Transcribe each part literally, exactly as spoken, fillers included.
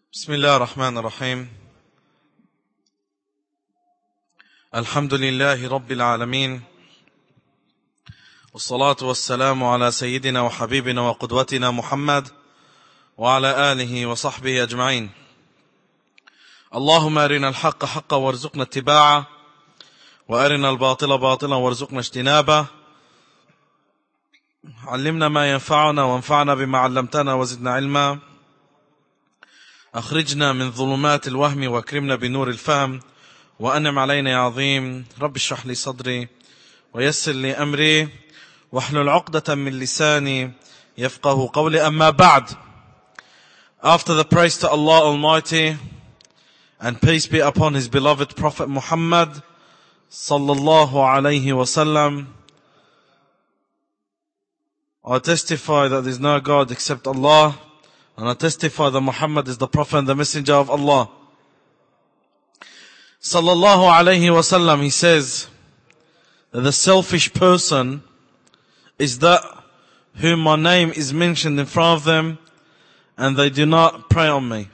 بسم الله الرحمن الرحيم الحمد لله رب العالمين والصلاة والسلام على سيدنا وحبيبنا وقدوتنا محمد وعلى آله وصحبه أجمعين. اللهم أرنا الحق حقا وارزقنا اتباعه وأرنا الباطل باطلا وارزقنا اجتنابه. علمنا ما ينفعنا وانفعنا بما علمتنا وزدنا علما. أخرجنا من ظلمات الوهم واكرمنا بنور الفهم وأنعم علينا يا عظيم. رب اشرح لي صدري ويسر لي أمري واحلل عقدة من لساني يفقه قولي. أما بعد. After the praise to Allah Almighty and peace be upon His beloved Prophet Muhammad sallallahu alayhi wasallam, I testify that there is no God except Allah, and I testify that Muhammad is the Prophet and the Messenger of Allah. Sallallahu alayhi wasallam, he says that the selfish person is that whom my name is mentioned in front of them and they do not pray on me.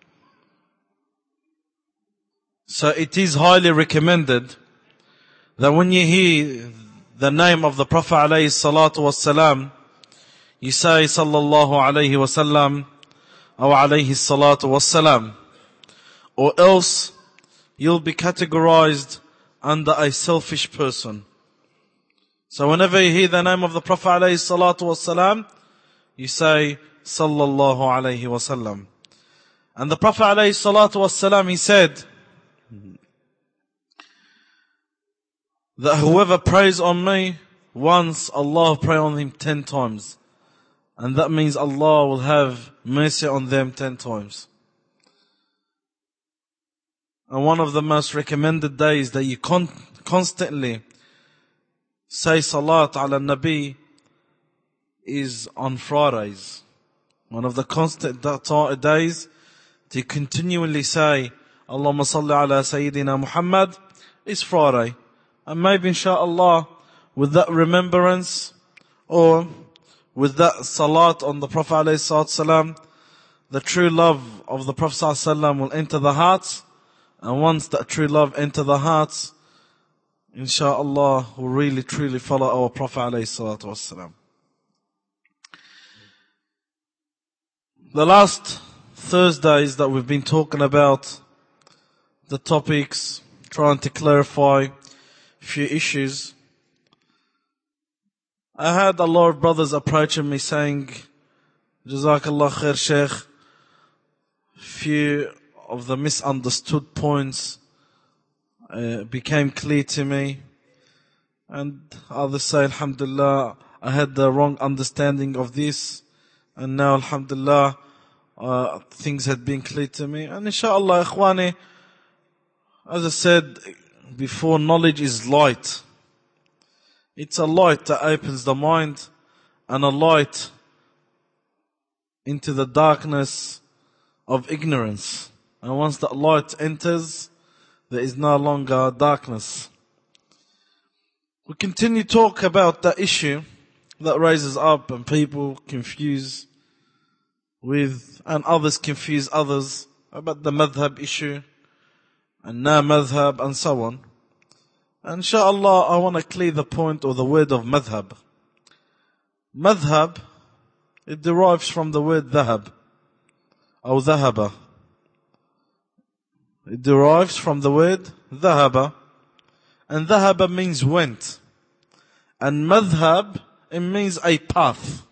So it is highly recommended that when you hear the name of the Prophet alayhi salatu wassalam, you say sallallahu alayhi wasallam or alayhi salatu wassalam, or else you'll be categorized under a selfish person. So whenever you hear the name of the Prophet alayhi salatu wassalam, you say sallallahu alayhi wasallam. And the Prophet alayhi salatu wassalam, he said that whoever prays on me once, Allah will pray on him ten times. And that means Allah will have mercy on them ten times. And one of the most recommended days that you con- constantly say Salat ala Nabi is on Fridays. One of the constant da- days to continually say Allahumma salli ala Sayyidina Muhammad is Friday. And maybe inshaAllah with that remembrance or with that salat on the Prophet ﷺ, the true love of the Prophet ﷺ will enter the hearts. And once that true love enter the hearts, inshaAllah, we'll really truly follow our Prophet ﷺ. The last Thursdays that we've been talking about the topics, trying to clarify a few issues, I had a lot of brothers approaching me saying, Jazakallah khair Shaykh, few of the misunderstood points uh, became clear to me. And others say, Alhamdulillah, I had the wrong understanding of this. And now, Alhamdulillah, uh, things had been clear to me. And inshaAllah, Ikhwani, as I said before, knowledge is light. It's a light that opens the mind and a light into the darkness of ignorance. And once that light enters, there is no longer darkness. We continue to talk about that issue that raises up and people confuse with, and others confuse others about the madhab issue and na madhab and so on. And inshaAllah, I want to clear the point or the word of madhab. Madhab, it derives from the word dhahab, or dhahaba. It derives from the word dhahaba. And dhahaba means went. And madhab, it means a path.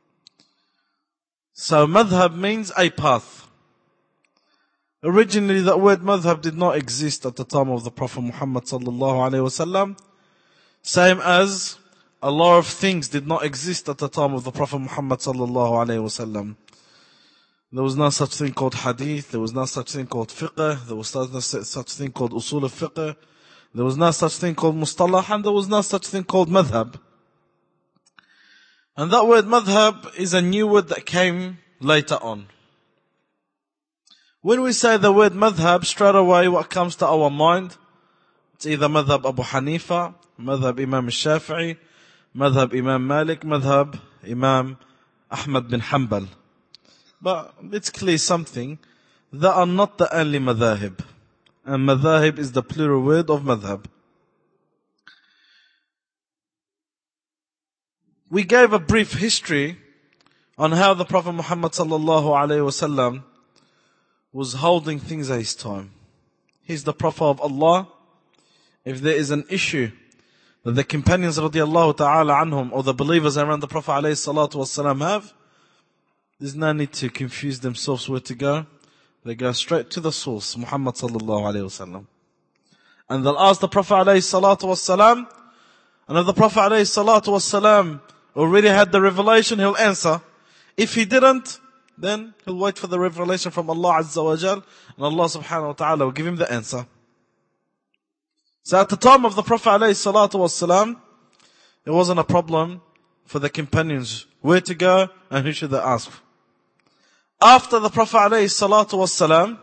So madhab means a path. Originally, that word madhab did not exist at the time of the Prophet Muhammad sallallahu alaihi wasallam. Same as a lot of things did not exist at the time of the Prophet Muhammad sallallahu alaihi wasallam. There was no such thing called hadith. There was no such thing called fiqh. There was no such thing called usul al-fiqh. There was no such thing called mustalah. And there was no such thing called madhab. And that word madhab is a new word that came later on. When we say the word madhab, straight away what comes to our mind? It's either madhab Abu Hanifa, madhab Imam al-Shafi'i, madhab Imam Malik, madhab Imam Ahmad bin Hanbal. But let's clear something. that are not the only madhahib. And madhahib is the plural word of madhab. We gave a brief history on how the Prophet Muhammad sallallahu alaihi wasallam was holding things at his time. He's the Prophet of Allah. If there is an issue that the companions radiallahu ta'ala anhum or the believers around the Prophet alayhi salatu wasalam have, there's no need to confuse themselves where to go. They go straight to the source, Muhammad sallallahu alayhi wasallam. And they'll ask the Prophet alayhi salatu wasalam, and if the Prophet alayhi salatu wasalam already had the revelation, he'll answer. If he didn't, then he'll wait for the revelation from Allah Azza wa Jal, and Allah subhanahu wa ta'ala will give him the answer. So at the time of the Prophet alayhi salatu wasalam, it wasn't a problem for the companions where to go and who should they ask. After the Prophet alayhi salatu wasalam,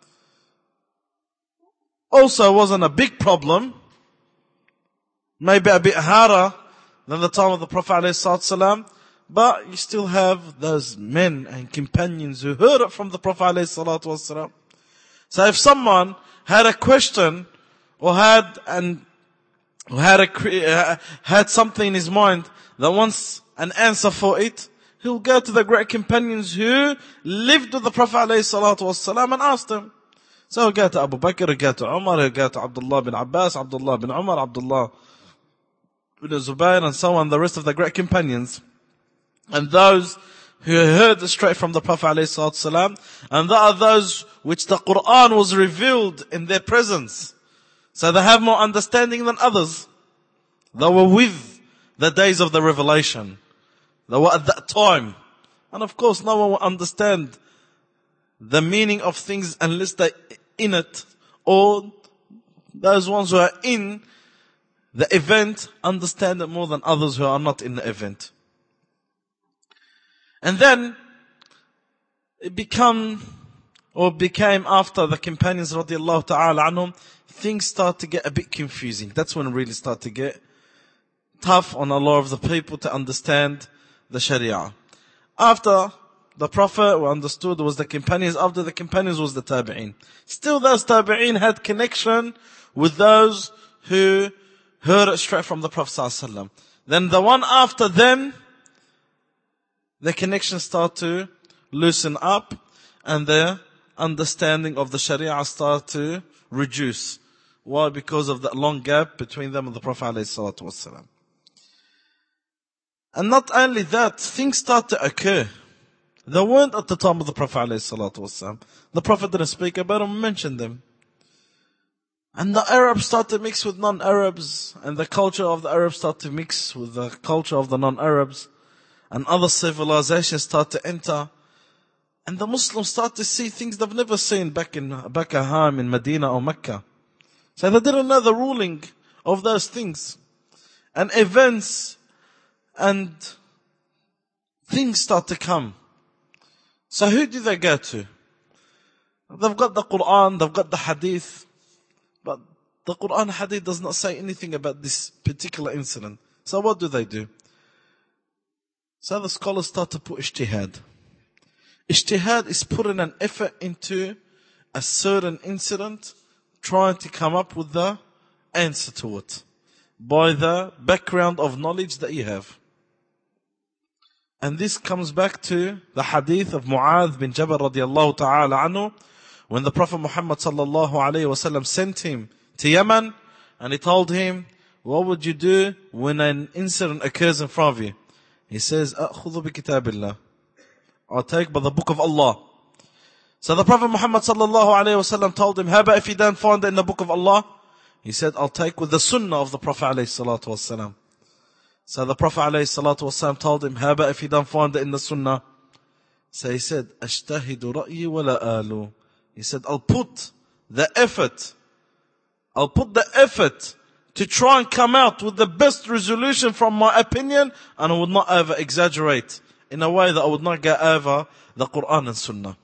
also wasn't a big problem, maybe a bit harder than the time of the Prophet alayhi salatu wasalam, but you still have those men and companions who heard it from the Prophet alayhi salatu wasalam. So if someone had a question or had an or had a uh, had something in his mind that wants an answer for it, he'll go to the great companions who lived with the Prophet alayhi salatu wasalam and ask them. So he'll go to Abu Bakr, he'll go to Umar, he'll go to Abdullah bin Abbas, Abdullah bin Umar, Abdullah bin Zubayr, and so on, the rest of the great companions. And those who heard straight from the Prophet alayhi salatu wasalam, and that are those which the Quran was revealed in their presence. So they have more understanding than others. They were with the days of the revelation. They were at that time. And of course, no one will understand the meaning of things unless they're in it. Or those ones who are in the event understand it more than others who are not in the event. And then it become, or became after the companions radiallahu ta'ala anhum, things start to get a bit confusing. That's when it really start to get tough on a lot of the people to understand the Sharia. After the Prophet who understood was the companions, after the companions was the Tabi'een. Still those Tabi'een had connection with those who heard it straight from the Prophet sallallahu alaihi wasallam. Then the one after them, the connection start to loosen up and their understanding of the Sharia start to reduce. Why? Because of that long gap between them and the Prophet ﷺ. And not only that, things start to occur. They weren't at the time of the Prophet ﷺ. The Prophet didn't speak about them, mention them. And the Arabs start to mix with non-Arabs, and the culture of the Arabs start to mix with the culture of the non-Arabs, and other civilizations start to enter. And the Muslims start to see things they've never seen back in back at home in Medina or Mecca. So they didn't know the ruling of those things. And events and things start to come. So who do they go to? They've got the Quran, they've got the Hadith, but the Quran and Hadith does not say anything about this particular incident. So what do they do? So the scholars start to put ijtihad. Ijtihad is putting an effort into a certain incident, trying to come up with the answer to it by the background of knowledge that you have. And this comes back to the hadith of Mu'adh bin Jabal radiallahu ta'ala anhu, when the Prophet Muhammad sallallahu alayhi wasallam sent him to Yemen, and he told him, what would you do when an incident occurs in front of you? He says, أَخُذُ بِكِتَابِ اللَّهِ, I'll take by the book of Allah. So the Prophet Muhammad sallallahu alayhi wasallam told him, how about if you don't find it in the book of Allah? He said, I'll take with the sunnah of the Prophet alayhi salatu wasallam. So the Prophet alayhi salatu wasallam told him, how about if you don't find it in the sunnah? So he said, أَجْتَهِدُ رَأْيِي وَلَا آلُ. He said, I'll put the effort, I'll put the effort to try and come out with the best resolution from my opinion, and I would not over exaggerate in a way that I would not get over the Quran and Sunnah.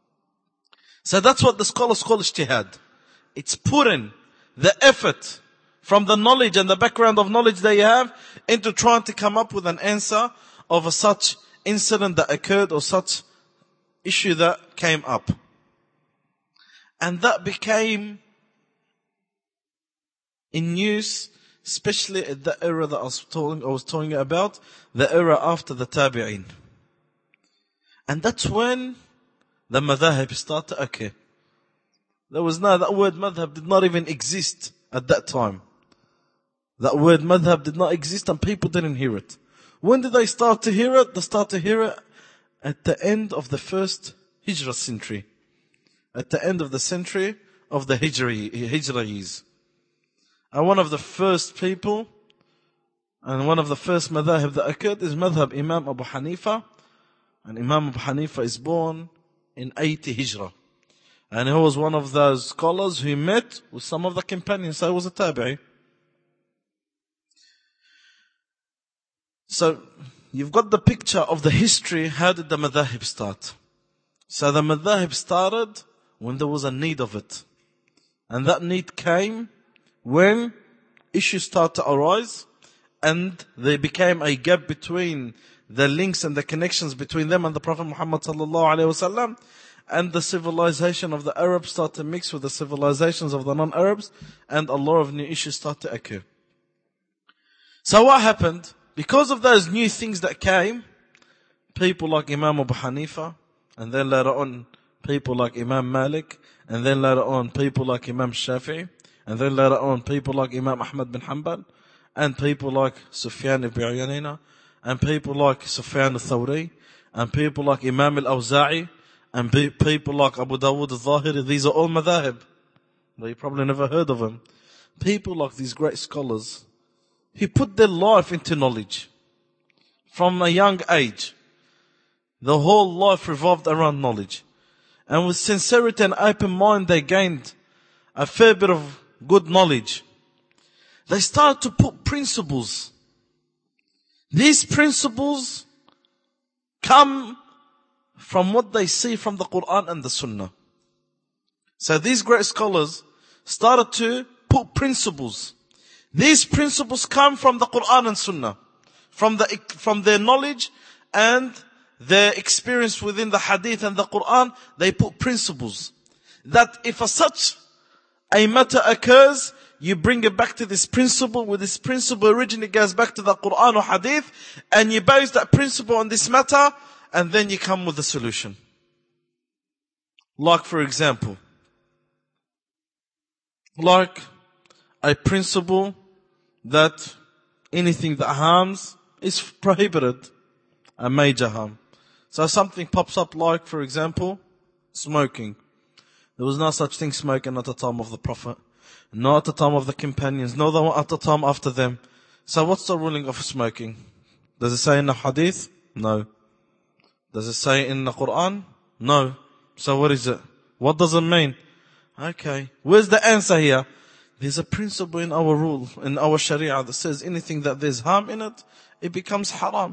So that's what the scholars call ijtihad. It's putting the effort from the knowledge and the background of knowledge that you have into trying to come up with an answer of a such incident that occurred or such issue that came up. And that became in use, especially at the era that I was talking, I was talking about, the era after the Tabi'in. And that's when the madhahib started to occur. There was no, that word madhab did not even exist at that time. That word madhab did not exist and people didn't hear it. When did they start to hear it? They start to hear it at the end of the first Hijrah century. At the end of the century of the Hijri, Hijrais. And one of the first people, and one of the first madhahib that occurred is madhab Imam Abu Hanifa. And Imam Abu Hanifa is born in eighty Hijrah. And he was one of those scholars who met with some of the companions. So he was a tabi'i. So you've got the picture of the history. How did the madhahib start? So the madhahib started when there was a need of it. And that need came when issues started to arise and there became a gap between the links and the connections between them and the Prophet Muhammad sallallahu alaihi wasallam, and the civilization of the Arabs started to mix with the civilizations of the non-Arabs, and a lot of new issues started to occur. So what happened? Because of those new things that came, people like Imam Abu Hanifa, and then later on people like Imam Malik, and then later on people like Imam Shafi'i, and then later on people like Imam Ahmad bin Hanbal, and people like Sufyan ibn Uyayna, and people like Sufyan al-Thawri, and people like Imam al-Awza'i, and people like Abu Dawud al-Zahiri. These are all madhahib. You probably never heard of them. People like these great scholars, who put their life into knowledge. From a young age, the whole life revolved around knowledge. And with sincerity and open mind, they gained a fair bit of good knowledge. They started to put principles. These principles come from what they see from the Quran and the Sunnah. So these great scholars started to put principles. These principles come from the Quran and Sunnah. From the, from their knowledge and their experience within the Hadith and the Quran, they put principles. That if a such a matter occurs, you bring it back to this principle, where this principle originally goes back to the Quran or Hadith, and you base that principle on this matter, and then you come with a solution. Like for example, like a principle that anything that harms is prohibited, a major harm. So something pops up like, for example, smoking. There was no such thing smoking at the time of the Prophet. Not at the time of the companions, nor at the time after them. So what's the ruling of smoking? Does it say in the Hadith? No. Does it say in the Quran? No. So what is it? What does it mean? Okay. Where's the answer here? There's a principle in our rule, in our Sharia, that says anything that there's harm in it, it becomes haram.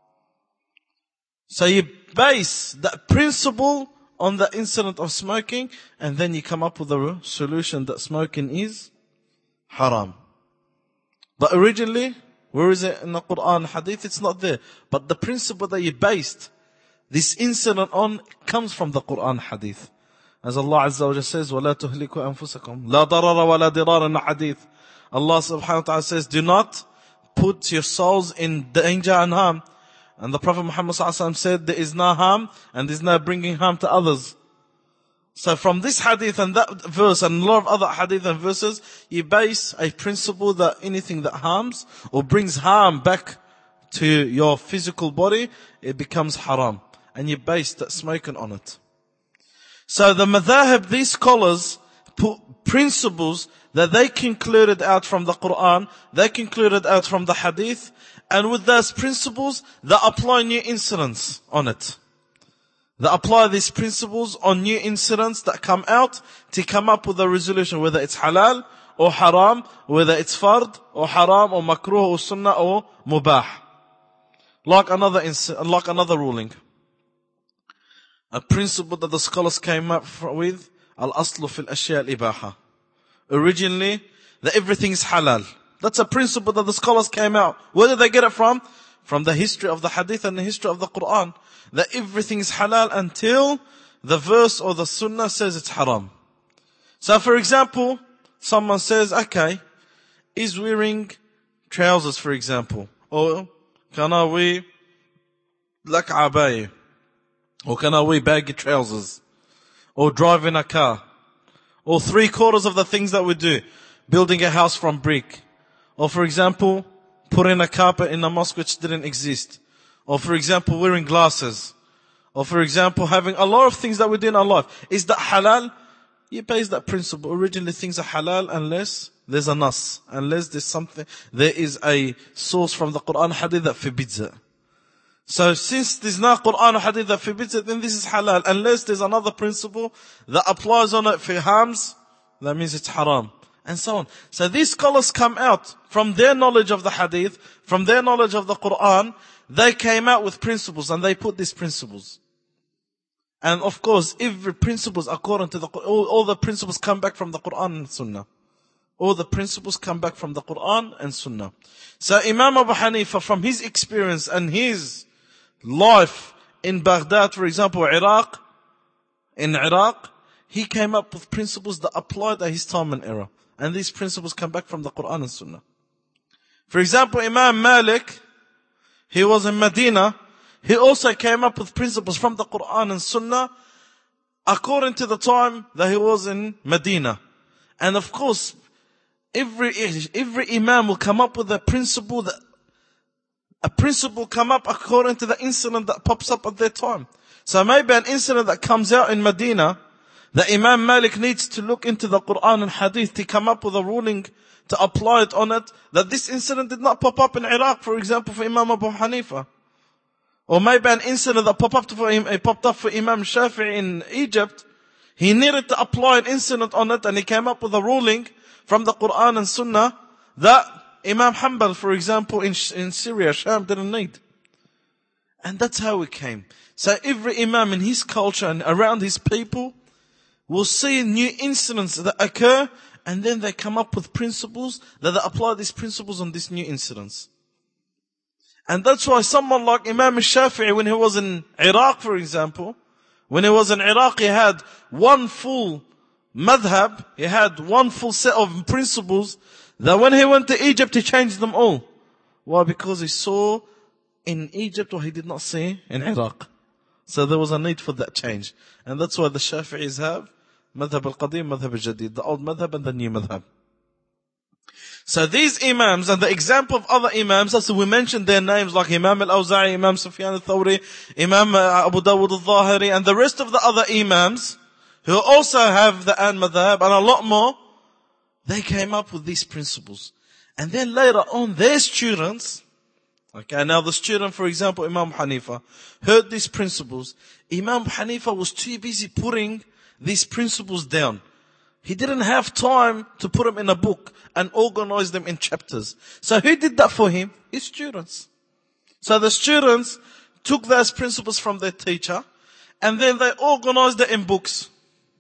So you base that principle on the incident of smoking, and then you come up with a solution that smoking is haram. But originally, where is it in the Quran, Hadith? It's not there. But the principle that you based this incident on comes from the Quran, Hadith. As Allah Azza wa Jalla says, وَلَا تُهْلِكُوا أَنفُسَكُمْ لَا ضَرَرَ وَلَا ضِرَارَ in the Hadith. Allah subhanahu wa ta'ala says, do not put your souls in danger and harm. And the Prophet Muhammad sallallahu alaihi wasallam said, there is no harm and there is no bringing harm to others. So from this hadith and that verse and a lot of other hadith and verses, you base a principle that anything that harms or brings harm back to your physical body, it becomes haram. And you base that smoking on it. So the madhahib, these scholars put principles that they concluded out from the Quran, they concluded out from the hadith, and with those principles, they apply new incidents on it. They apply these principles on new incidents that come out to come up with a resolution, whether it's halal or haram, whether it's fard or haram or makruh or sunnah or mubah. Like another, like another ruling. A principle that the scholars came up with, al-aslu fil ashya al-ibaha. Originally, that everything is halal. That's a principle that the scholars came out. Where did they get it from? From the history of the hadith and the history of the Quran. That everything is halal until the verse or the sunnah says it's haram. So for example, someone says, okay, is wearing trousers, for example, or can I wear like abaya, or can I wear baggy trousers, or drive in a car, or three quarters of the things that we do, building a house from brick, or for example, putting a carpet in a mosque which didn't exist, or for example, wearing glasses, or for example, having a lot of things that we do in our life. Is that halal? He pays that principle. Originally things are halal unless there's a nas, unless there's something, there is a source from the Quran hadith that forbids it. So since there's no Quran or hadith that forbids it, then this is halal. Unless there's another principle that applies on it for harms, that means it's haram. And so on. So these scholars come out from their knowledge of the hadith, from their knowledge of the Quran, they came out with principles and they put these principles. And of course, every principles according to the Quran, all, all the principles come back from the Quran and Sunnah. All the principles come back from the Quran and Sunnah. So Imam Abu Hanifa, from his experience and his life in Baghdad, for example, Iraq, in Iraq, he came up with principles that applied at his time and era. And these principles come back from the Quran and Sunnah. For example, Imam Malik, he was in Medina. He also came up with principles from the Quran and Sunnah according to the time that he was in Medina. And of course, every, every Imam will come up with a principle that, a principle come up according to the incident that pops up at their time. So maybe an incident that comes out in Medina, the Imam Malik needs to look into the Quran and Hadith to come up with a ruling to apply it on it, that this incident did not pop up in Iraq, for example, for Imam Abu Hanifa. Or maybe an incident that popped up for him, popped up for Imam Shafi'i in Egypt, he needed to apply an incident on it and he came up with a ruling from the Quran and Sunnah that Imam Hanbal, for example, in, in Syria, Sham, didn't need. And that's how it came. So every Imam in his culture and around his people will see new incidents that occur, and then they come up with principles that they apply these principles on these new incidents. And that's why someone like Imam Shafi'i, when he was in Iraq, for example, when he was in Iraq, he had one full madhab, he had one full set of principles, that when he went to Egypt, he changed them all. Why? Because he saw in Egypt what he did not see in Iraq. So there was a need for that change. And that's why the Shafi'is have madhab al-qadim, madhab al-jadid, the old madhab and the new madhab. So these imams and the example of other imams, as we mentioned their names like Imam al-Awza'i, Imam Sufyan al-Thawri, Imam Abu Dawud al-Zahiri, and the rest of the other imams who also have the an madhab and a lot more, they came up with these principles. And then later on, their students, okay, now the student, for example, Imam Hanifa, heard these principles. Imam Hanifa was too busy putting these principles down. He didn't have time to put them in a book and organize them in chapters. So who did that for him? His students. So the students took those principles from their teacher and then they organized it in books.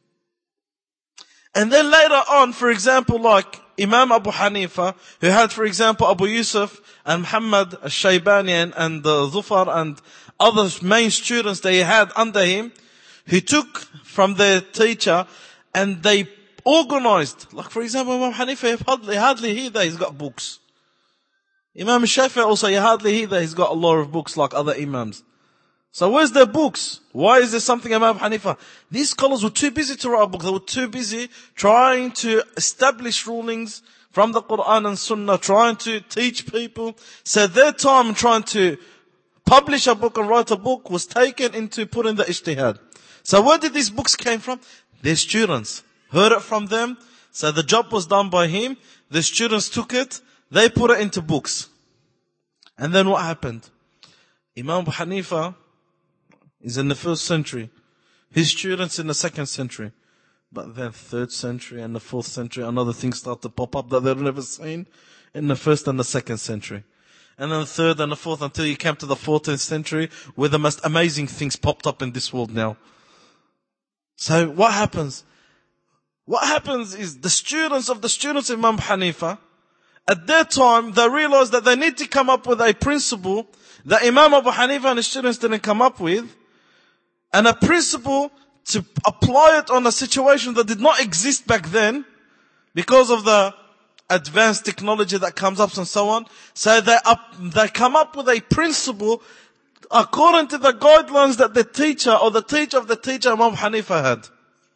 And then later on, for example, like Imam Abu Hanifa, who had, for example, Abu Yusuf and Muhammad al-Shaybani and, and uh, Zufar and other main students that he had under him, who took from their teacher and they organized. Like for example, Imam Hanifa, hardly, hardly hear that he's got books. Imam Shafi'i also, you hardly hear that he's got a lot of books like other imams. So where's their books? Why is there something Imam Hanifa? These scholars were too busy to write books. They were too busy trying to establish rulings from the Quran and Sunnah, trying to teach people. So their time trying to publish a book and write a book was taken into putting the ijtihad. So where did these books came from? Their students heard it from them. So the job was done by him. The students took it. They put it into books. And then what happened? Imam Abu Hanifa is in the first century. His students in the second century. But then third century and the fourth century, another thing started to pop up that they've never seen in the first and the second century. And then the third and the fourth until you came to the fourteenth century where the most amazing things popped up in this world now. So what happens? What happens is the students of the students of Imam Hanifa, at that time, they realized that they need to come up with a principle that Imam Abu Hanifa and his students didn't come up with, and a principle to apply it on a situation that did not exist back then because of the advanced technology that comes up and so on. So they up, they come up with a principle according to the guidelines that the teacher or the teacher of the teacher Imam Hanifa had.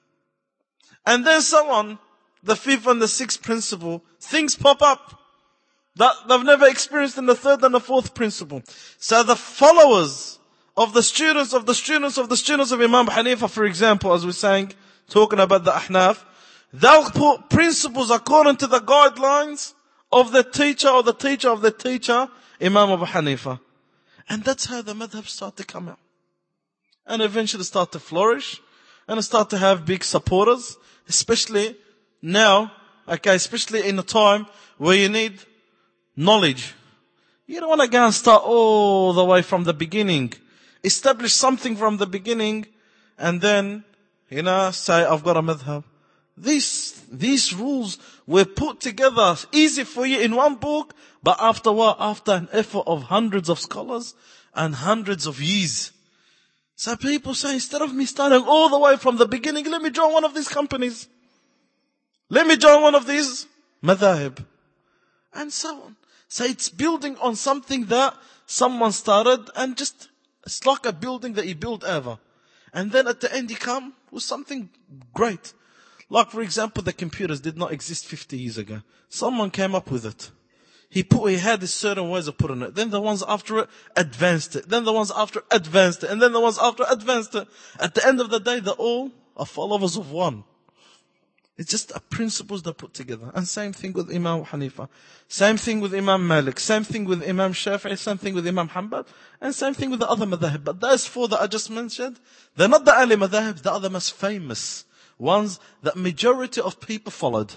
And then so on, the fifth and the sixth principle, things pop up that they've never experienced in the third and the fourth principle. So the followers of the students of the students of the students of Imam Hanifa, for example, as we're saying, talking about the Ahnaf, they'll put principles according to the guidelines of the teacher or the teacher of the teacher, Imam Abu Hanifa. And that's how the madhab start to come out. And eventually start to flourish and start to have big supporters, especially now, okay, especially in a time where you need knowledge. You don't want to go and start all the way from the beginning. Establish something from the beginning and then, you know, say, I've got a madhab. These, these rules were put together easy for you in one book, but after what? After an effort of hundreds of scholars and hundreds of years. So people say, instead of me starting all the way from the beginning, let me join one of these companies. Let me join one of these madhahib. And so on. So it's building on something that someone started and just, it's like a building that you build ever. And then at the end you come with something great. Like for example, the computers did not exist fifty years ago. Someone came up with it. He put, he had these certain ways of putting it. Then the ones after it advanced it. Then the ones after advanced it. And then the ones after advanced it. At the end of the day, they're all are followers of one. It's just a principles they put together. And same thing with Imam Hanifa. Same thing with Imam Malik. Same thing with Imam Shafi'i. Same thing with Imam Hanbal. And same thing with the other madhahib. But those four that I just mentioned, they're not the early madhahib. They are the most famous ones that majority of people followed.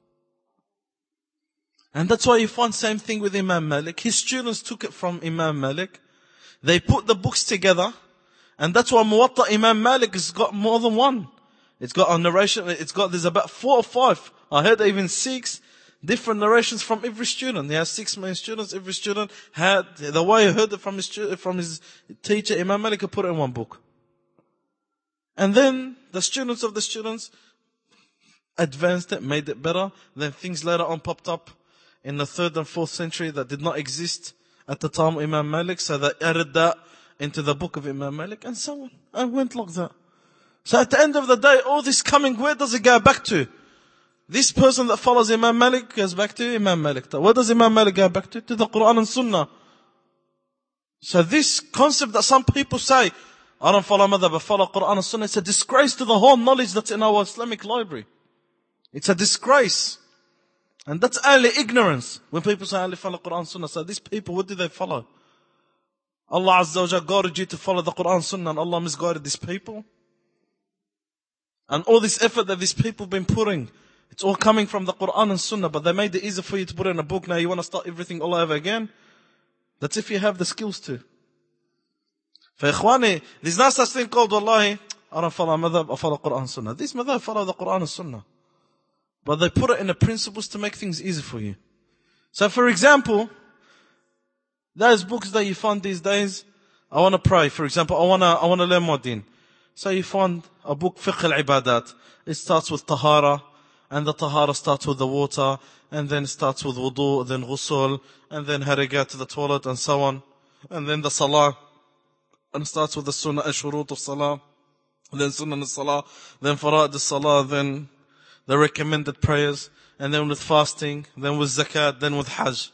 And that's why you find same thing with Imam Malik. His students took it from Imam Malik. They put the books together. And that's why Muwatta Imam Malik has got more than one. It's got a narration, it's got, there's about four or five. I heard even six different narrations from every student. He has six main students. Every student had, the way he heard it from his, from his teacher, Imam Malik, he put it in one book. And then the students of the students advanced it, made it better. Then things later on popped up in the third and fourth century that did not exist at the time of Imam Malik. So they added that into the book of Imam Malik and so on. And went like that. So at the end of the day, all this coming, where does it go back to? This person that follows Imam Malik goes back to Imam Malik. Where does Imam Malik go back to? To the Quran and Sunnah. So this concept that some people say, I don't follow madhab, but follow Quran and Sunnah, it's a disgrace to the whole knowledge that's in our Islamic library. It's a disgrace. And that's only ignorance. When people say, I only follow Quran and Sunnah. So these people, what do they follow? Allah Azza wa Jalla guided you to follow the Quran and Sunnah, and Allah misguided these people. And all this effort that these people have been putting, it's all coming from the Quran and Sunnah, but they made it easy for you to put it in a book. Now you want to start everything all over again? That's if you have the skills to. For Ikhwani, there's no such thing called, Wallahi, I don't follow madhab, I follow Quran and Sunnah. These madhab follow the Quran and Sunnah. But they put it in the principles to make things easy for you. So for example, those books that you find these days, I want to pray. For example, I want to, I want to learn more deen. So you find a book, Fiqh al-Ibadat. It starts with Tahara, and the Tahara starts with the water, and then it starts with wudu, then ghusl, and then how to go to the toilet, and so on. And then the Salah, and it starts with the Sunnah, Ashurut of Salah, then Sunnah al-Salah, then Fara'id al-Salah, then the recommended prayers, and then with fasting, then with Zakat, then with Hajj.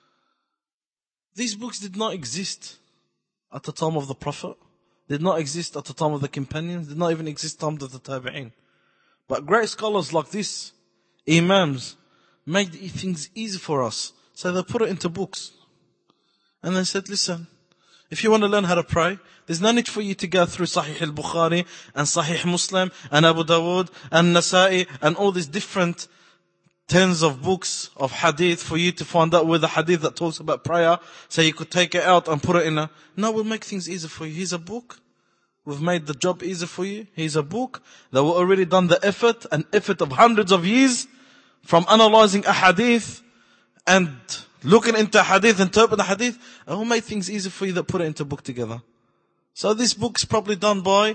These books did not exist at the time of the Prophet. Did not exist at the time of the companions, did not even exist at the time of the Tabi'een. But great scholars like this, Imams, made things easy for us. So they put it into books. And they said, listen, if you want to learn how to pray, there's no need for you to go through Sahih al-Bukhari and Sahih Muslim and Abu Dawood and Nasa'i and all these different tens of books of hadith for you to find out where the hadith that talks about prayer, so you could take it out and put it in a... No, we'll make things easy for you. Here's a book. We've made the job easy for you. Here's a book that we've already done the effort, an effort of hundreds of years from analyzing a hadith and looking into a hadith, interpreting a hadith, and we'll make things easy for you that put it into a book together. So this book's probably done by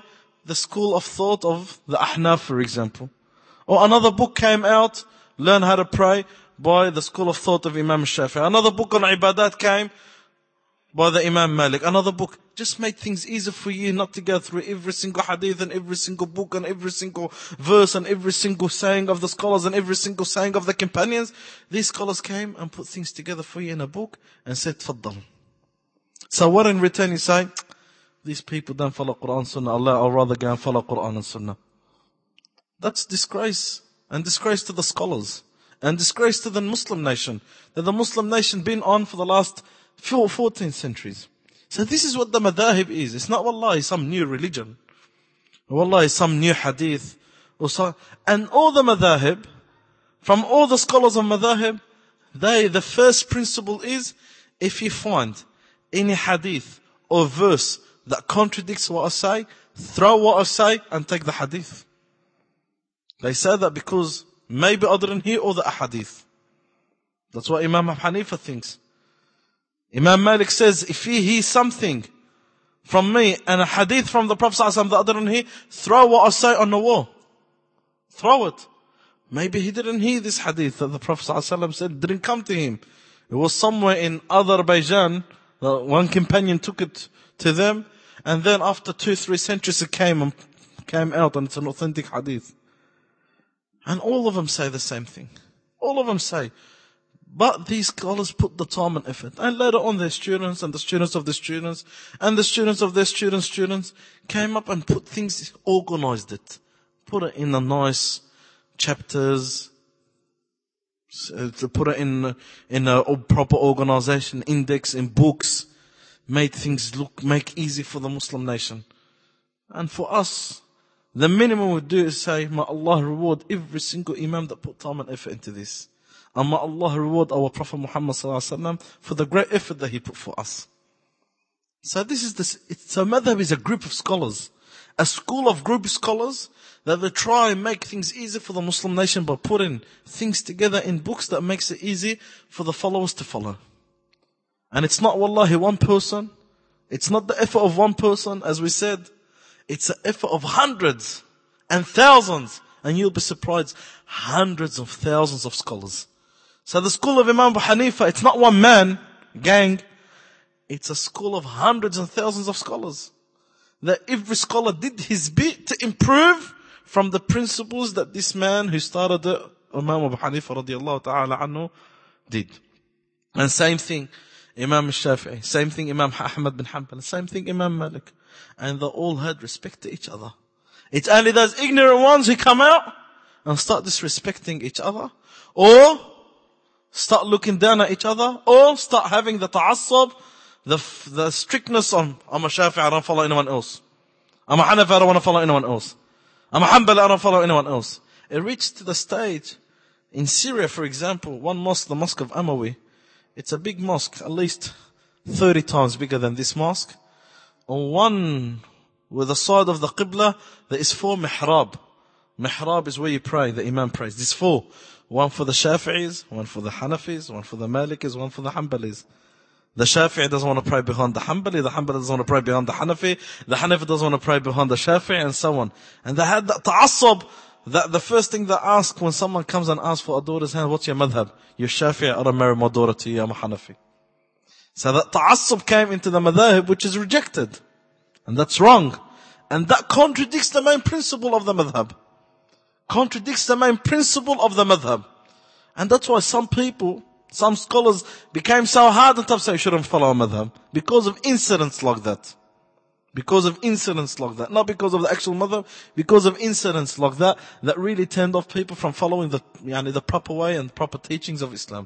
the school of thought of the Ahnaf, for example. Or another book came out, Learn How to Pray, by the school of thought of Imam Shafi'i. Another book on Ibadat came by the Imam Malik. Another book just made things easier for you not to go through every single hadith and every single book and every single verse and every single saying of the scholars and every single saying of the companions. These scholars came and put things together for you in a book and said, Faddal. So what in return you say? These people don't follow Quran and Sunnah. Allah, I'd rather go and follow Quran and Sunnah. That's disgrace. And disgrace to the scholars. And disgrace to the Muslim nation. That the Muslim nation been on for the last fourteen centuries. So this is what the madhahib is. It's not wallahi some new religion. Wallahi some new hadith. Or so, and all the madhahib, from all the scholars of madhahib, they, the first principle is, if you find any hadith or verse that contradicts what I say, throw what I say and take the hadith. They say that because maybe I didn't hear all the hadith. That's what Imam Abu Hanifa thinks. Imam Malik says, if you hear something from me and a hadith from the Prophet ﷺ that I didn't hear, throw what I say on the wall. Throw it. Maybe he didn't hear this hadith that the Prophet ﷺ said didn't come to him. It was somewhere in Azerbaijan. One companion took it to them, and then after two, three centuries it came and came out, and it's an authentic hadith. And all of them say the same thing. All of them say, but these scholars put the time and effort. And later on their students and the students of the students and the students of their students' students came up and put things, organized it. Put it in a nice chapters, to put it in, in a proper organization, index, in books, made things look, make easy for the Muslim nation. And for us, the minimum we do is say, may Allah reward every single imam that put time and effort into this. And may Allah reward our Prophet Muhammad sallallahu alaihi wasallam for the great effort that he put for us. So this is this, it's a madhab is a group of scholars. A school of group of scholars that they try and make things easy for the Muslim nation by putting things together in books that makes it easy for the followers to follow. And it's not wallahi one person. It's not the effort of one person, as we said. It's the effort of hundreds and thousands. And you'll be surprised, hundreds of thousands of scholars. So the school of Imam Abu Hanifa, it's not one man, gang. It's a school of hundreds and thousands of scholars. That every scholar did his bit to improve from the principles that this man who started it, Imam Abu Hanifa radiallahu ta'ala anhu, did. And same thing, Imam Shafi'i. Same thing, Imam Ahmad bin Hanbal. Same thing, Imam Malik. And they all had respect to each other. It's only those ignorant ones who come out and start disrespecting each other. Or start looking down at each other. Or start having the ta'assub, the, the strictness on, I'm a Shafi'i, I don't follow anyone else. I'm a Hanafi, I don't want to follow anyone else. I'm a Hanbali, I don't follow anyone else. It reached to the stage, in Syria for example, one mosque, the mosque of Amawi, it's a big mosque, at least thirty times bigger than this mosque. On one, with the side of the Qibla, there is four mihrab. Mihrab is where you pray, the Imam prays. There's four. One for the Shafi'is, one for the Hanafis, one for the Malikis, one for the Hanbalis. The Shafi'i doesn't want to pray behind the Hanbali, the Hanbali doesn't want to pray behind the Hanafi, the Hanafi doesn't want to pray behind the Shafi'i, and so on. And they had that ta'assub, that the first thing they ask when someone comes and asks for a daughter's hand, what's your madhab? You're Shafi'i, I don't marry my daughter to you, I'm a Hanafi. So that ta'assub came into the madhab, which is rejected. And that's wrong. And that contradicts the main principle of the madhab. Contradicts the main principle of the madhab. And that's why some people, some scholars became so hard on top saying you shouldn't follow a madhab. Because of incidents like that. Because of incidents like that. Not because of the actual madhab, because of incidents like that, that really turned off people from following the, yani, the proper way and proper teachings of Islam.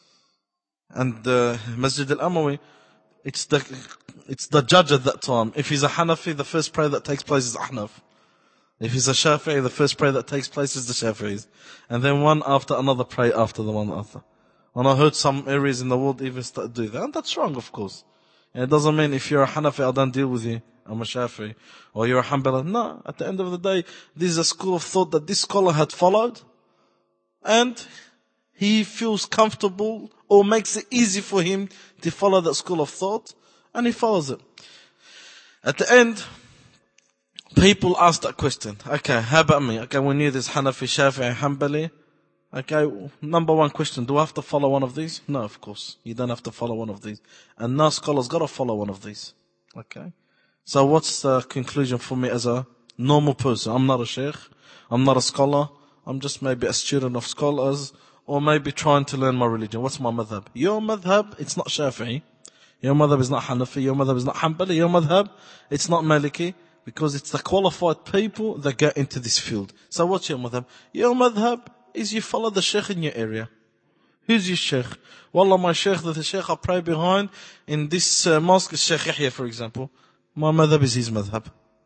And uh, Masjid al-Amawi, it's the, it's the judge at that time. If he's a Hanafi, the first prayer that takes place is Ahnaf. If he's a Shafi'i, the first prayer that takes place is the Shafi'is. And then one after another pray after the one after. And I heard some areas in the world even start doing that. And that's wrong, of course. And it doesn't mean if you're a Hanafi, I don't deal with you. I'm a Shafi'i. Or you're a Hanbali. No, at the end of the day, this is a school of thought that this scholar had followed. And he feels comfortable or makes it easy for him to follow that school of thought. And he follows it. At the end, People ask that question. Okay, how about me? Okay, we knew there's Hanafi, Shafi'i, Hanbali. Okay, number one question, do I have to follow one of these? No, of course. You don't have to follow one of these. And no scholar's got to follow one of these. Okay? So what's the conclusion for me as a normal person? I'm not a sheikh. I'm not a scholar. I'm just maybe a student of scholars, or maybe trying to learn my religion. What's my madhab? Your madhab, it's not Shafi'i. Your madhab is not Hanafi. Your madhab is not Hanbali. Your madhab, it's not Maliki. Because it's the qualified people that get into this field. So what's your madhab? Your madhab is you follow the sheikh in your area. Who's your sheikh? Wallah, my sheikh, the sheikh I pray behind in this uh, mosque is Sheikh Yahya, for example. My madhab is his madhab.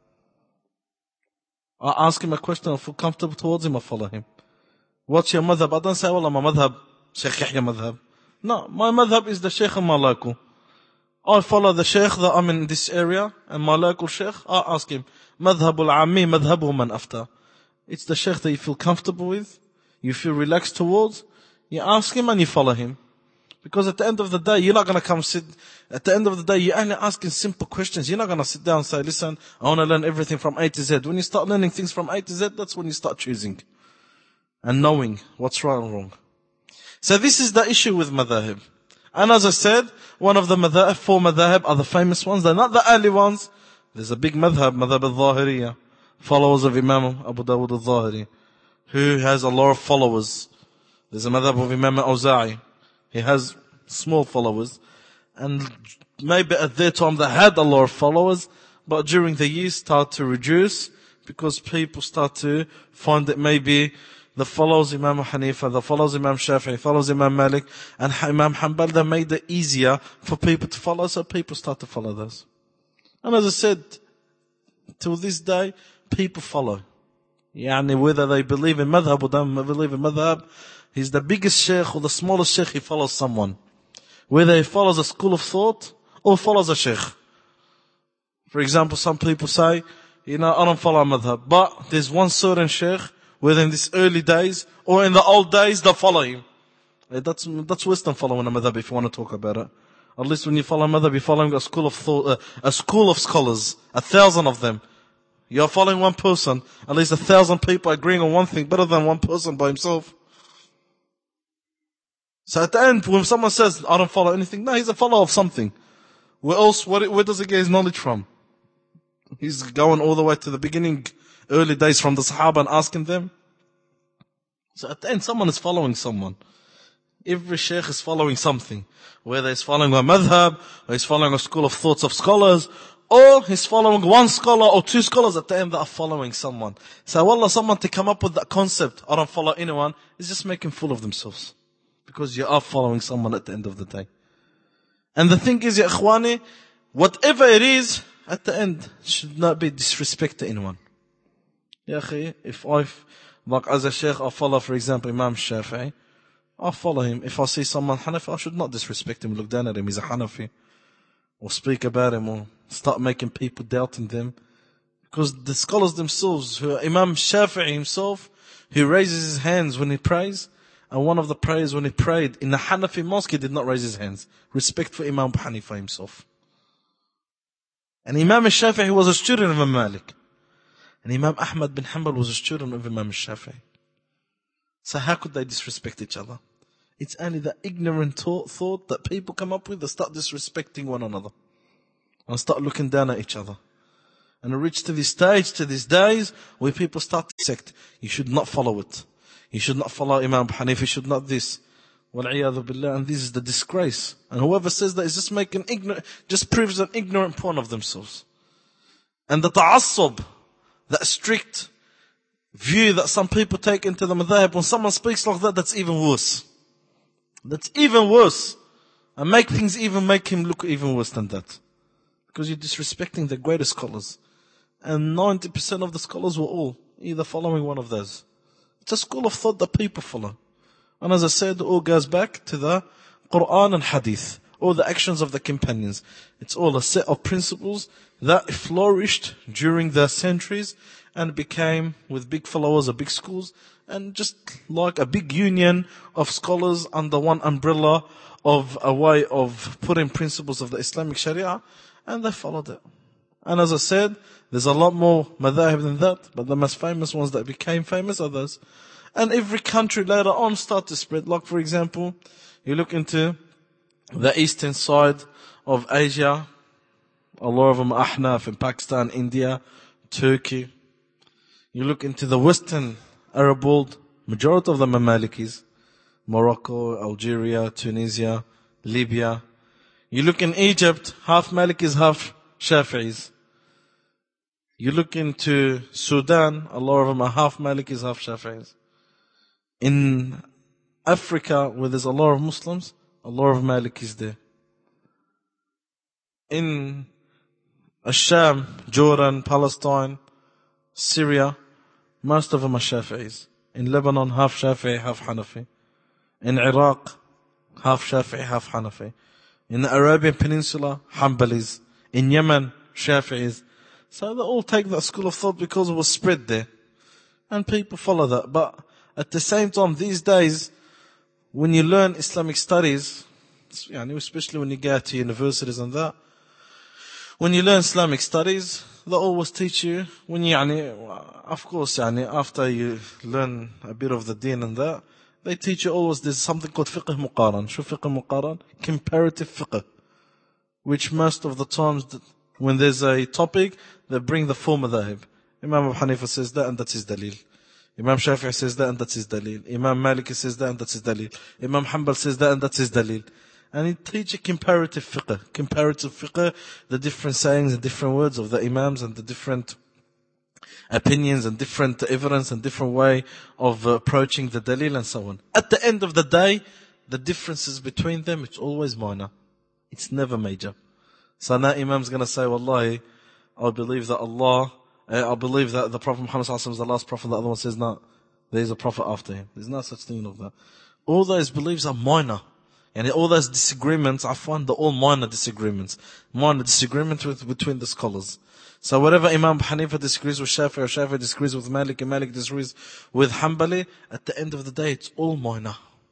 I ask him a question, I feel comfortable towards him, I follow him. What's your madhab? I don't say, wallah, my madhab, Sheikh Yahya madhab. No, my madhab is the sheikh in my local. I follow the sheikh that I'm in this area, and my local sheikh, I ask him, madhabul ammi, madhabu man after. It's the sheikh that you feel comfortable with, you feel relaxed towards, you ask him and you follow him. Because at the end of the day, you're not going to come sit, at the end of the day, you're only asking simple questions. You're not going to sit down and say, listen, I want to learn everything from A to Z. When you start learning things from A to Z, that's when you start choosing. And knowing what's right and wrong. So this is the issue with madhahib. And as I said, one of the madhahib, four madhahib are the famous ones. They're not the early ones. There's a big madhab, madhab al-Zahiriyah. Followers of Imam Abu Dawud al-Zahiri. Who has a lot of followers. There's a madhab of Imam al-Awza'i. He has small followers. And maybe at their time they had a lot of followers. But during the years start to reduce. Because people start to find that maybe the followers Imam Hanifa, the followers Imam Shafi'i, follows Imam Malik, and Imam Hanbal, they made it easier for people to follow, so people start to follow those. And as I said, till this day, people follow. Yani whether they believe in madhab or don't believe in madhab, he's the biggest sheikh or the smallest sheikh, he follows someone. Whether he follows a school of thought or follows a sheikh. For example, some people say, you know, I don't follow madhab, but there's one certain sheikh, whether in these early days or in the old days, they follow him. That's, that's wisdom following a madhab if you want to talk about it. At least when you follow a madhab, you're following a school of thought, uh, a school of scholars, a thousand of them. You're following one person, at least a thousand people agreeing on one thing better than one person by himself. So at the end, when someone says, I don't follow anything, no, he's a follower of something. Where else, where, where does he get his knowledge from? He's going all the way to the beginning, early days from the Sahaba and asking them. So at the end, someone is following someone. Every sheikh is following something. Whether he's following a madhab, or he's following a school of thoughts of scholars, or he's following one scholar or two scholars, at the end they are following someone. So wallah, someone to come up with that concept, I don't follow anyone, is just making fool of themselves. Because you are following someone at the end of the day. And the thing is, ya ikhwani, whatever it is, at the end, should not be disrespect to anyone. Ya akhi, if I, like as a sheikh, I follow, for example, Imam Shafi'i, I follow him. If I see someone Hanafi, I should not disrespect him, look down at him, he's a Hanafi. Or speak about him, or start making people doubting them. Because the scholars themselves, who Imam Shafi'i himself, he raises his hands when he prays, and one of the prayers when he prayed in the Hanafi mosque, he did not raise his hands. Respect for Imam Hanifa himself. And Imam Shafi'i was a student of Imam Malik. And Imam Ahmad bin Hanbal was a student of Imam Shafi'i. So how could they disrespect each other? It's only the ignorant thought, thought that people come up with that start disrespecting one another. And start looking down at each other. And it reached to this stage, to these days, where people start to sect. You should not follow it. You should not follow Imam Hanifa, you should not this. Wal-'iyadhu billah, and this is the disgrace. And whoever says that is just making ignorant, just proves an ignorant point of themselves. And the ta'assub, that strict view that some people take into the madhab, when someone speaks like that, that's even worse. That's even worse. And make things even make him look even worse than that. Because you're disrespecting the greatest scholars. And ninety percent of the scholars were all either following one of those. It's a school of thought that people follow. And as I said, it all goes back to the Quran and Hadith. All the actions of the companions. It's all a set of principles that flourished during the centuries and became, with big followers, of big schools, and just like a big union of scholars under one umbrella of a way of putting principles of the Islamic Sharia, and they followed it. And as I said, there's a lot more madhahib than that, but the most famous ones that became famous are those. And every country later on started to spread. Like for example, you look into the eastern side of Asia, a lot of them are Ahnaf in Pakistan, India, Turkey. You look into the western Arab world, majority of them are Malikis. Morocco, Algeria, Tunisia, Libya. You look in Egypt, half Malikis, half Shafi'is. You look into Sudan, a lot of them are half Malikis, half Shafi'is. In Africa, where there's a lot of Muslims, a lot of Malikis there. In Asham, Jordan, Palestine, Syria, most of them are Shafi'is. In Lebanon, half Shafi'i, half Hanafi. In Iraq, half Shafi'i, half Hanafi. In the Arabian Peninsula, Hanbalis. In Yemen, Shafi'is. So they all take that school of thought because it was spread there. And people follow that. But at the same time, these days, when you learn Islamic studies, especially when you go to universities and that, when you learn Islamic studies, they always teach you, when you, of course, after you learn a bit of the deen and that, they teach you always there's something called fiqh muqaran. Shu fiqh muqaran? Comparative fiqh. Which most of the times, when there's a topic, they bring the four madhahib. Imam Abu Hanifa says that and that's his dalil. Imam Shafi'i says that and that's his dalil. Imam Malik says that and that's his dalil. Imam Hanbal says that and that's his dalil. And he teaches comparative fiqh. Comparative fiqh, the different sayings and different words of the imams and the different opinions and different evidence and different way of uh, approaching the dalil and so on. At the end of the day, the differences between them, it's always minor. It's never major. So now Imam's going to say, Wallahi, I believe that Allah, uh, I believe that the Prophet Muhammad sallallahu alaihi wasallam is the last prophet. The other one says, no, there is a prophet after him. There's no such thing of that. All those beliefs are minor. And all those disagreements, I find they're all minor disagreements. Minor disagreements with, between the scholars. So whatever Imam Hanifa disagrees with Shafi'i, or Shafi'i disagrees with Malik, and Malik disagrees with Hanbali, at the end of the day, it's all minor.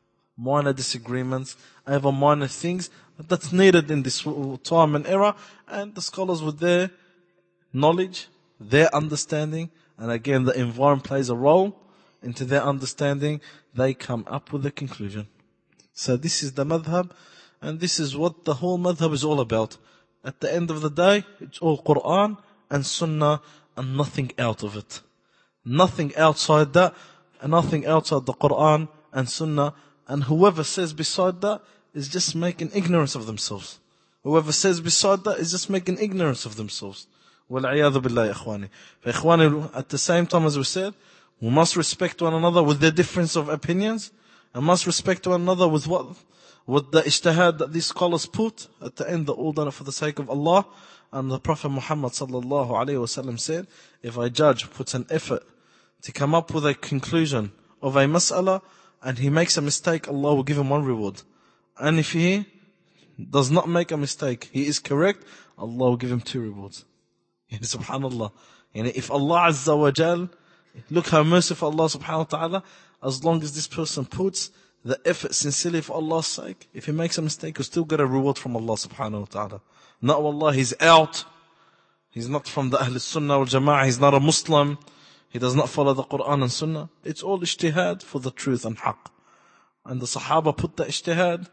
Minor disagreements, over minor things that's needed in this time and era, and the scholars with their knowledge, their understanding, and again the environment plays a role into their understanding, they come up with a conclusion. So this is the madhab, and this is what the whole madhab is all about. At the end of the day, it's all Quran and Sunnah and nothing out of it. Nothing outside that, and nothing outside the Quran and Sunnah. And whoever says beside that is just making ignorance of themselves. Whoever says beside that is just making ignorance of themselves. وَالْعِيَاذُ بِاللَّهِ إِخْوَانِ فإخواني, at the same time as we said, we must respect one another with their difference of opinions, and must respect one another with what, with the ijtihad that these scholars put. At the end, they're all done it for the sake of Allah. And the Prophet Muhammad sallallahu alaihi wasallam said, if a judge puts an effort to come up with a conclusion of a mas'ala, and he makes a mistake, Allah will give him one reward. And if he does not make a mistake, he is correct, Allah will give him two rewards. Subhanallah. If Allah Azza wa Jal, look how merciful Allah subhanahu wa ta'ala, as long as this person puts the effort sincerely for Allah's sake, if he makes a mistake, he'll still get a reward from Allah subhanahu wa ta'ala. Not wallah, he's out. He's not from the Ahl Sunnah wal Jama'ah. He's not a Muslim. He does not follow the Quran and Sunnah. It's all ijtihad for the truth and haqq. And the Sahaba put the ijtihad,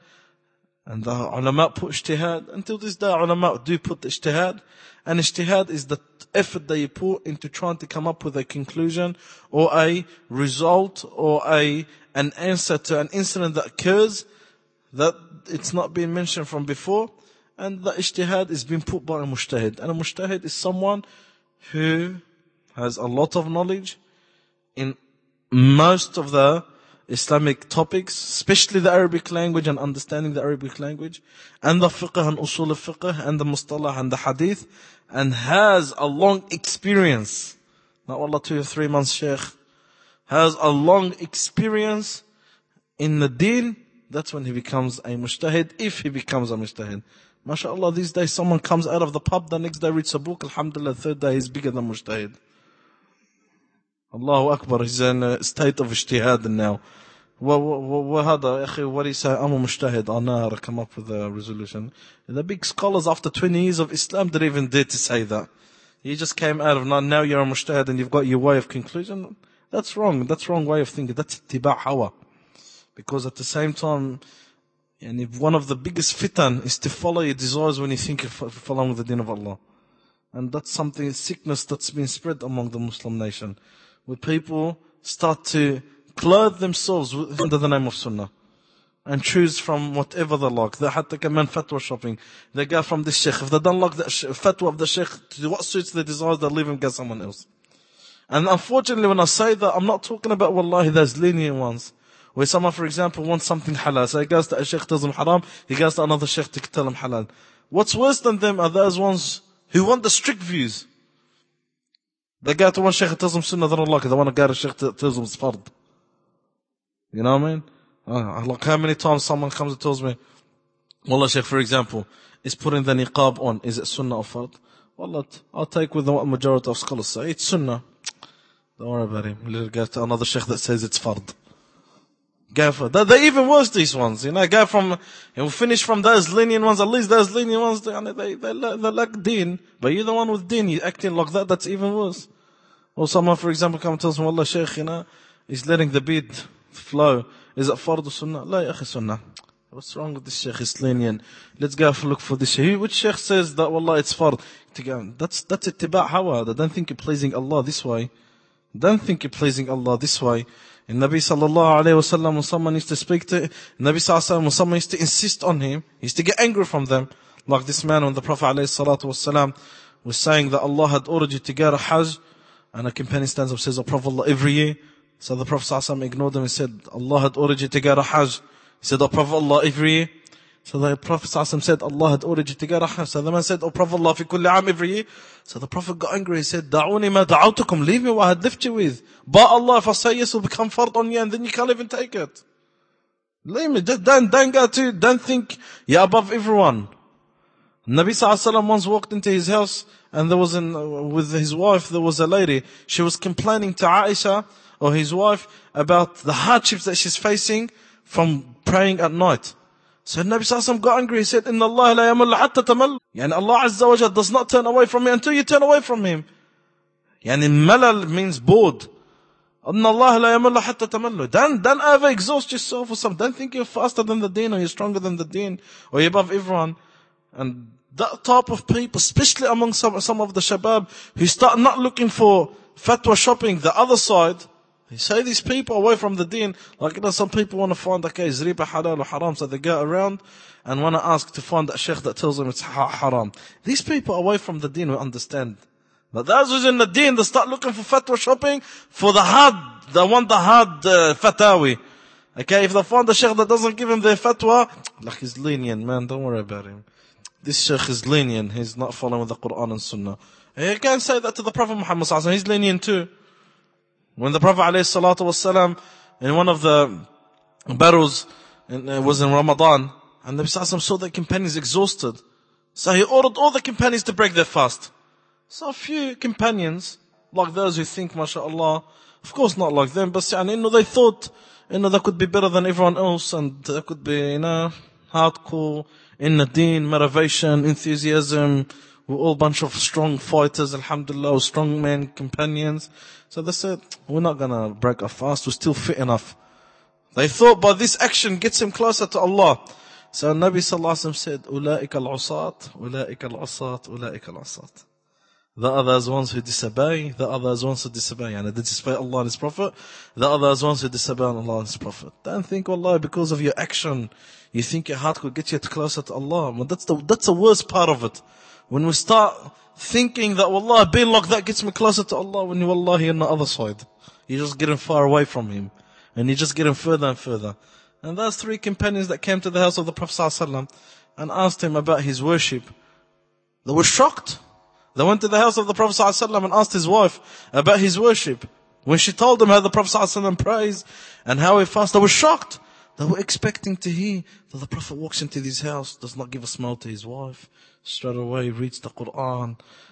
and the ulama put ijtihad. Until this day, ulama do put the ijtihad. And ijtihad is the effort that you put into trying to come up with a conclusion or a result or a an answer to an incident that occurs that it's not been mentioned from before. And the ijtihad is being put by a mujtahid. And a mujtahid is someone who has a lot of knowledge in most of the Islamic topics, especially the Arabic language and understanding the Arabic language, and the fiqh and usul al-fiqh and the mustalah and the hadith, and has a long experience, not wallah two or three months sheikh, has a long experience in the deen. That's when he becomes a mujtahid, if he becomes a mujtahid. MashaAllah, these days someone comes out of the pub, the next day reads a book, alhamdulillah, third day he's bigger than mujtahid. Allahu Akbar, he's in a state of ijtihad now. وهذا أخي, what he say, I'm a mujtahid, أنا come up with a resolution. The big scholars after twenty years of Islam didn't even dare to say that. You just came out of, now, now you're a mujtahid and you've got your way of conclusion. That's wrong. That's wrong way of thinking. That's ittiba' hawa. Because at the same time, and if one of the biggest fitan is to follow your desires when you think of following the deen of Allah. And that's something, sickness that's been spread among the Muslim nation. Where people start to clothe themselves under the name of sunnah. And choose from whatever they like. They had to come in fatwa shopping. They go from the sheikh. If they don't like the fatwa of the sheikh, to what suits their desires, they leave and get someone else. And unfortunately, when I say that, I'm not talking about, wallahi, those lenient ones. Where someone, for example, wants something halal. So he goes to a sheikh, tells him haram. He goes to another sheikh to tell him halal. What's worse than them are those ones who want the strict views. They go to one sheikh, tells them sunnah, they don't like it. They want to go to a sheikh, tells them it's fard. You know what I mean? Uh, like how many times someone comes and tells me, Wallah Shaykh, for example, is putting the niqab on, is it sunnah or fard? Wallah, I'll take with the majority of scholars say, it's sunnah. Don't worry about him. We'll go to another Shaykh that says it's fard. Go for that. They're even worse, these ones. You know, go from, and we'll finish from those lenient ones, at least those lenient ones, they, they, they, they lack deen. But you're the one with deen, you're acting like that, that's even worse. Or someone, for example, comes and tells me, Wallah Shaykh, you know, he's letting the bead flow. Is it fard or sunnah? La ya akhi sunnah. What's wrong with this sheikh? It's lenient. Let's go look for this sheikh. Which sheikh says that, wallah, it's fard? That's, that's ittiba' hawa. Don't think you're pleasing Allah this way. Don't think you're pleasing Allah this way. And Nabi sallallahu alayhi wa sallam, when someone used to speak to, Nabi sallallahu alayhi wa sallam, when someone used to insist on him, he used to get angry from them. Like this man when the Prophet alayhi salatu wa sallam was saying that Allah had ordered you to go to Hajj, and a companion stands up and says, oh Prophet Allah, every year. So the Prophet ﷺ ignored him and said, Allah had ordered you to go to Hajj. He said, oh Prophet Allah, every year. So the Prophet ﷺ said, Allah had ordered you to go to Hajj. So the man said, oh Prophet Allah, fi kulli aam, every year. So the Prophet got angry. He said, da'uni ma da'awtukum, leave me what I had left you with. But Allah, if I say yes, will become fard on you, and then you can't even take it. Leave me, just don't, don't go to, don't think you're above everyone. Nabi ﷺ once walked into his house, and there was an, with his wife, there was a lady. She was complaining to Aisha, or his wife, about the hardships that she's facing from praying at night. So Nabi Sallallahu Alaihi Wasallam got angry. He said, Inna Allah la yamallu hatta tamallu. Yani Allah Azza wa Jalla does not turn away from you until you turn away from Him. Yani malal means bored. Inna Allah la yamallu hatta tamallu. Don't, don't ever exhaust yourself or something. Don't think you're faster than the deen, or you're stronger than the deen, or you're above everyone. And that type of people, especially among some, some of the shabab, who start not looking for fatwa shopping, the other side, they say these people away from the deen. Like, you know, some people want to find, okay, is riba halal or haram? So they go around and want to ask to find that sheikh that tells them it's ha- haram. These people away from the deen will understand. But those who's in the deen, they start looking for fatwa shopping for the hard, they want the hard uh, fatawi. Okay, if they find a sheikh that doesn't give him their fatwa, like he's lenient, man, don't worry about him. This sheikh is lenient, he's not following the Quran and Sunnah. You can't say that to the Prophet Muhammad sallallahu alaihi wasallam, he's lenient too. When the Prophet ﷺ, in one of the battles, it was in Ramadan, and the Prophet saw their companions exhausted. So he ordered all the companions to break their fast. So a few companions, like those who think, mashallah, of course not like them, but you know, they thought, you know, they could be better than everyone else, and they could be, you know, hardcore, in the deen, motivation, enthusiasm. We're all a bunch of strong fighters, alhamdulillah, strong men, companions. So they said, we're not going to break our fast, we're still fit enough. They thought by this action gets him closer to Allah. So Nabi sallallahu alaihi wasallam said, Ula'ika al-usat, Ula'ika al-usat, Ula'ika al-usat. The are those ones who disobey, the are those ones who disobey. And they disobey Allah and His Prophet, the are those ones who disobey Allah and His Prophet. Don't think, Allah, because of your action, you think your heart could get you closer to Allah. But that's the, that's the worst part of it. When we start thinking that, wallah, being like that gets me closer to Allah, when you, wallahi, on the other side. You're just getting far away from Him. And you're just getting further and further. And those three companions that came to the house of the Prophet ﷺ and asked him about his worship, they were shocked. They went to the house of the Prophet ﷺ and asked his wife about his worship. When she told them how the Prophet ﷺ prays and how he fasts, they were shocked. They were expecting to hear that the Prophet walks into his house, does not give a smile to his wife, straight away reads the Quran,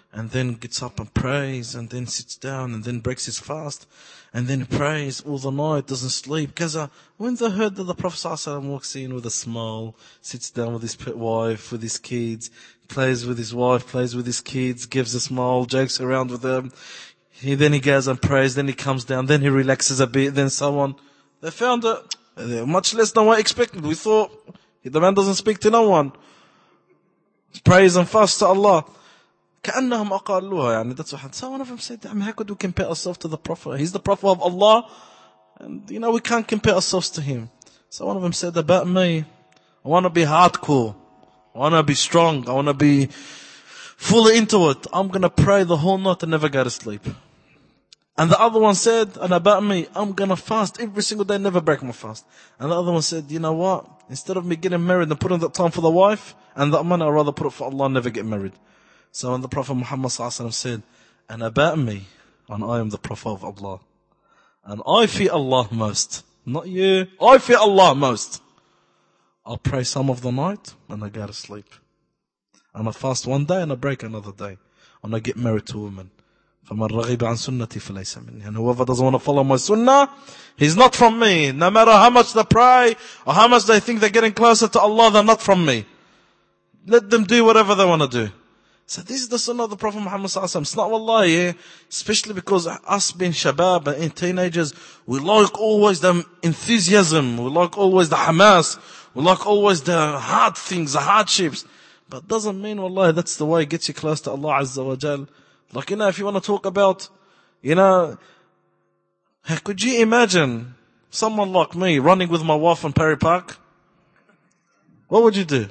and then gets up and prays, and then sits down, and then breaks his fast, and then prays all the night, doesn't sleep. Kaza, when they heard that the Prophet ﷺ walks in with a smile, sits down with his pet wife, with his kids, plays with his wife, plays with his kids, gives a smile, jokes around with them, he, then he goes and prays, then he comes down, then he relaxes a bit, then so on. They found it much less than what expected. We thought, the man doesn't speak to no one. He prays and fasts to Allah. كأنهم أقلوها. يعني that's what so one of them said, I mean, how could we compare ourselves to the Prophet? He's the Prophet of Allah, and you know we can't compare ourselves to him. So one of them said, about me, I want to be hardcore, I want to be strong, I want to be fully into it. I'm going to pray the whole night and never go to sleep. And the other one said, and about me, I'm going to fast every single day, never break my fast. And the other one said, you know what, instead of me getting married and putting that time for the wife and that money, I'd rather put it for Allah and never get married. So when the Prophet Muhammad ﷺ said, and about me, and I am the Prophet of Allah, and I fear Allah most, not you, I fear Allah most, I'll pray some of the night and I go to sleep. And I fast one day and I break another day. And I get married to a woman. فَمَنْ رَغِبَ عَنْ سُنَّتِي فَلَيْسَ مِنِّي. And whoever doesn't want to follow my sunnah, he's not from me. No matter how much they pray, or how much they think they're getting closer to Allah, they're not from me. Let them do whatever they want to do. So this is the sunnah of the Prophet Muhammad sallallahu alaihi wasallam. It's not wallahi, yeah? Especially because us being shabab and teenagers, we like always the enthusiasm, we like always the hamas, we like always the hard things, the hardships. But doesn't mean wallahi that's the way it gets you close to Allah Azza wa Jal. Like, you know, if you want to talk about, you know, could you imagine someone like me running with my wife on Perry Park? What would you do?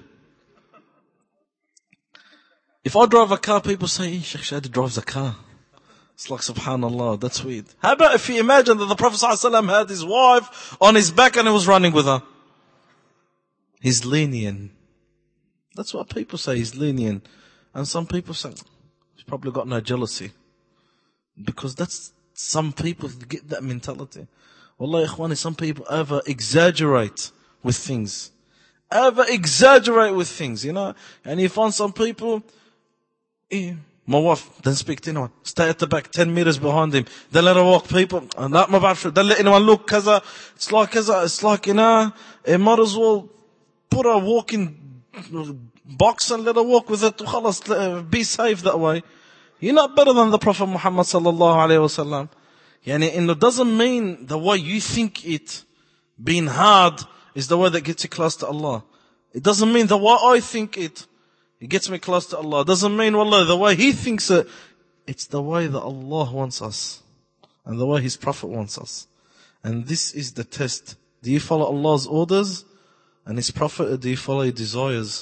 If I drive a car, people say, Sheikh Shadi drives a car. It's like, subhanallah, that's weird. How about if you imagine that the Prophet ﷺ had his wife on his back and he was running with her? He's lenient. That's what people say, he's lenient. And some people say, he's probably got no jealousy. Because that's, some people get that mentality. Wallahi, ikhwani, some people over exaggerate with things. Over exaggerate with things, you know. And you find some people, eh, my wife doesn't speak to anyone. Stay at the back, ten meters behind him. Don't let her walk, people. And that my bad. Don't let anyone look, kaza. It's like, kaza. It's like, you know, it might as well put a walking box and let her walk with it. Khalas, be safe that way. You're not better than the Prophet Muhammad sallallahu alayhi wa sallam. Yani, and it doesn't mean the way you think it being hard is the way that gets you close to Allah. It doesn't mean the way I think it, it gets me close to Allah. It doesn't mean, wallah, the way He thinks it. It's the way that Allah wants us. And the way His Prophet wants us. And this is the test. Do you follow Allah's orders and His Prophet, or do you follow your desires?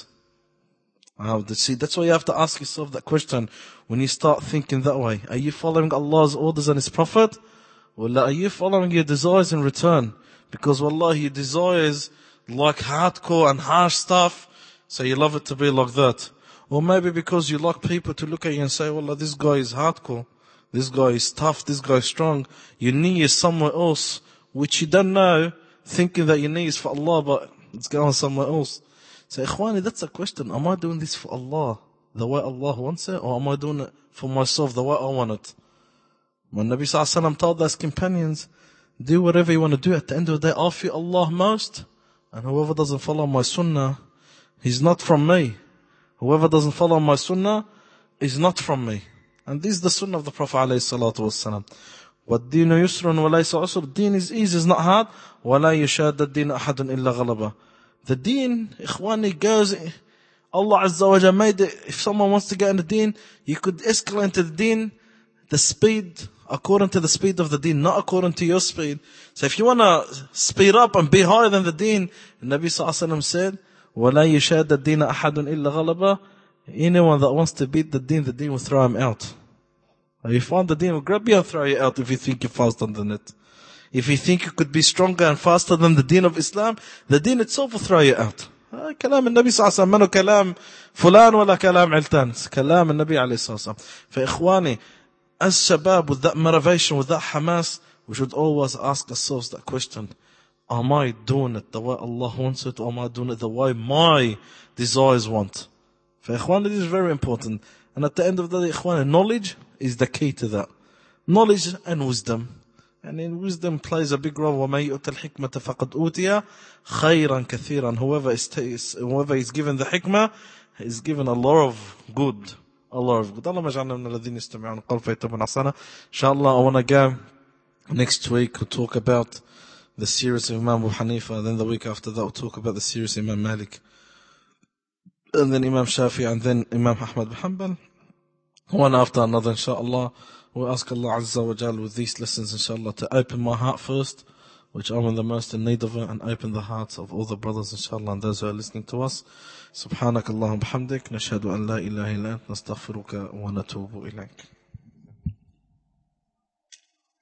Uh, see, that's why you have to ask yourself that question when you start thinking that way. Are you following Allah's orders and His Prophet? Or are you following your desires in return? Because wallahi, your desires like hardcore and harsh stuff, so you love it to be like that. Or maybe because you like people to look at you and say, wallah, this guy is hardcore, this guy is tough, this guy is strong. Your knee is somewhere else, which you don't know, thinking that your knee is for Allah, but it's going somewhere else. So ikhwani, that's a question. Am I doing this for Allah, the way Allah wants it, or am I doing it for myself, the way I want it? When Nabi sallallahu alaihi wasallam told his companions, do whatever you want to do. At the end of the day, I fear Allah most. And whoever doesn't follow my sunnah, he's not from me. Whoever doesn't follow my sunnah is not from me. And this is the sunnah of the Prophet alayhi salatu wassalam. وَالدِّينُ يُسْرٌ وَلَيْسَ عُسْرٌ. Deen is easy, is not hard. وَلَا يُشَادَ الدِّينَ أَحَدٌ إِلَّا غَلَبَهُ. The deen, ikhwani, goes, Allah Azza wa Jalla made it, if someone wants to get in the deen, you could escalate into the deen, the speed, according to the speed of the deen, not according to your speed. So if you want to speed up and be higher than the deen, the Nabi sallallahu alaihi wasallam said, وَلَا يُشَادَ الدِّينَ أَحَدٌ إِلَّا غَلَبَهُ. Anyone that wants to beat the deen, the deen will throw him out. If you find the deen will grab you and throw you out if you think you're faster than it. If you think you could be stronger and faster than the deen of Islam, the deen itself will throw you out. كلام النبي صلى الله عليه وسلم منه كلام فلان ولا كلام علتان. كلام النبي عليه الصلاة والسلام. فإخواني, as shabab, with that motivation, with that hamas, we should always ask ourselves that question. Am I doing it the way Allah wants it, or am I doing it the way my desires want? For ikhwan, it is very important. And at the end of the day, ikhwan, knowledge is the key to that. Knowledge and wisdom. And in wisdom plays a big role. وَمَن يُؤْتَ الْحِكْمَةَ فَقَدْ أُوتِيَ خَيْرًا كَثِيرًا. Whoever is, whoever is given the hikmah is given a lot of good. A lot of good. اللهم اجعلنا من الذين يستمعون القول فيتبعون أحسنه. Inshallah, I want to go next week. We'll talk about the series of Imam Abu Hanifa. Then the week after that, we'll talk about the series of Imam Malik. And then Imam Shafi, and then Imam Ahmad bin Hanbal. One after another, inshallah. We ask Allah Azza wa Jal with these lessons, inshallah, to open my heart first, which I'm in the most in need of it, and open the hearts of all the brothers, inshallah, and those who are listening to us. Subhanak Allahumma bihamdik, nashhadu an la ilaha illa ant, nastaghfiruka wa natubu ilayk.